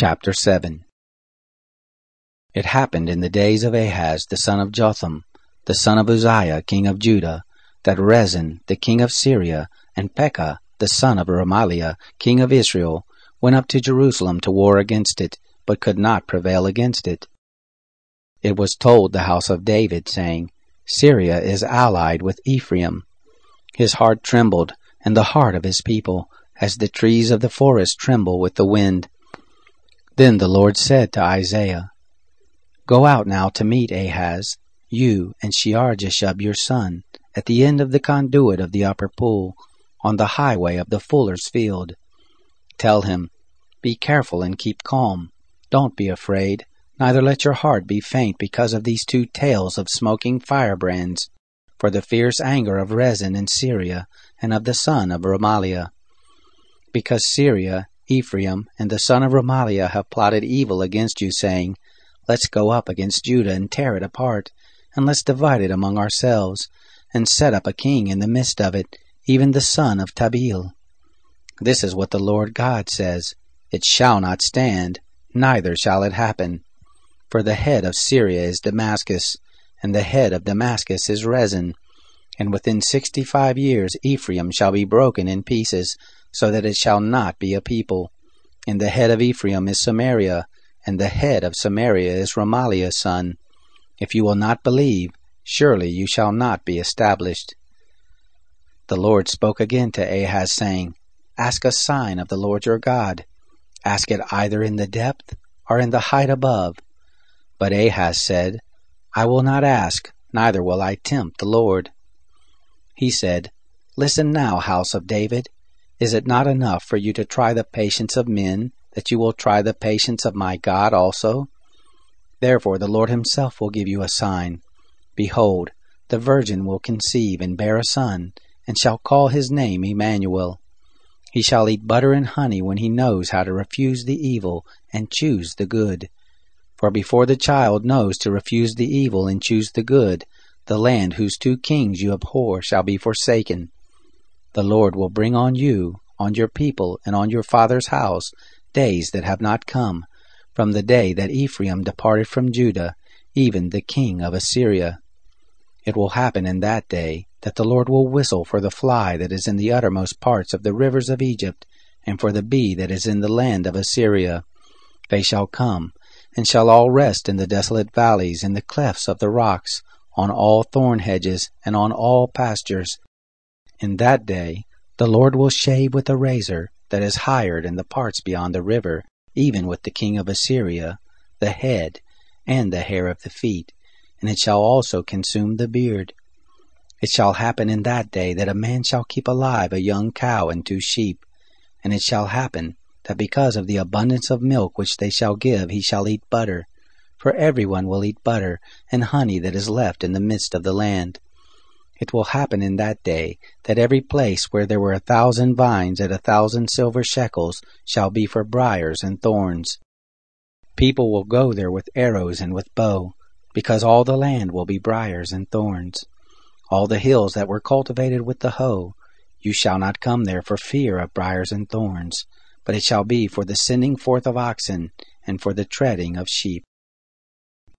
Chapter 7. It happened in the days of Ahaz the son of Jotham, the son of Uzziah king of Judah, that Rezin the king of Syria, and Pekah the son of Remaliah king of Israel, went up to Jerusalem to war against it, but could not prevail against it. It was told the house of David, saying, Syria is allied with Ephraim. His heart trembled, and the heart of his people, as the trees of the forest tremble with the wind. Then the Lord said to Isaiah, Go out now to meet Ahaz, you and Shear-Jashub your son, at the end of the conduit of the upper pool, on the highway of the fuller's field. Tell him, Be careful and keep calm. Don't be afraid, neither let your heart be faint because of these two tails of smoking firebrands, for the fierce anger of Rezin in Syria, and of the son of Remaliah. Because Syria, Ephraim, and the son of Remaliah have plotted evil against you, saying, Let's go up against Judah and tear it apart, and let's divide it among ourselves, and set up a king in the midst of it, even the son of Tabeel. This is what the Lord God says, It shall not stand, neither shall it happen. For the head of Syria is Damascus, and the head of Damascus is Rezin. And within 65 years Ephraim shall be broken in pieces, so that it shall not be a people. And the head of Ephraim is Samaria, and the head of Samaria is Remaliah's son. If you will not believe, surely you shall not be established. The Lord spoke again to Ahaz, saying, Ask a sign of the Lord your God. Ask it either in the depth or in the height above. But Ahaz said, I will not ask, neither will I tempt the Lord. He said, Listen now, house of David. Is it not enough for you to try the patience of men, that you will try the patience of my God also? Therefore the Lord himself will give you a sign. Behold, the virgin will conceive and bear a son, and shall call his name Emmanuel. He shall eat butter and honey when he knows how to refuse the evil and choose the good. For before the child knows to refuse the evil and choose the good, the land whose two kings you abhor shall be forsaken. The Lord will bring on you, on your people, and on your father's house, days that have not come, from the day that Ephraim departed from Judah, even the king of Assyria. It will happen in that day that the Lord will whistle for the fly that is in the uttermost parts of the rivers of Egypt, and for the bee that is in the land of Assyria. They shall come, and shall all rest in the desolate valleys, in the clefts of the rocks, on all thorn hedges, and on all pastures. In that day the Lord will shave with a razor that is hired in the parts beyond the river, even with the king of Assyria, the head, and the hair of the feet, and it shall also consume the beard. It shall happen in that day that a man shall keep alive a young cow and 2 sheep, and it shall happen that because of the abundance of milk which they shall give he shall eat butter, for everyone will eat butter and honey that is left in the midst of the land. It will happen in that day that every place where there were 1,000 vines at 1,000 silver shekels shall be for briars and thorns. People will go there with arrows and with bow, because all the land will be briars and thorns. All the hills that were cultivated with the hoe, you shall not come there for fear of briars and thorns, but it shall be for the sending forth of oxen, and for the treading of sheep.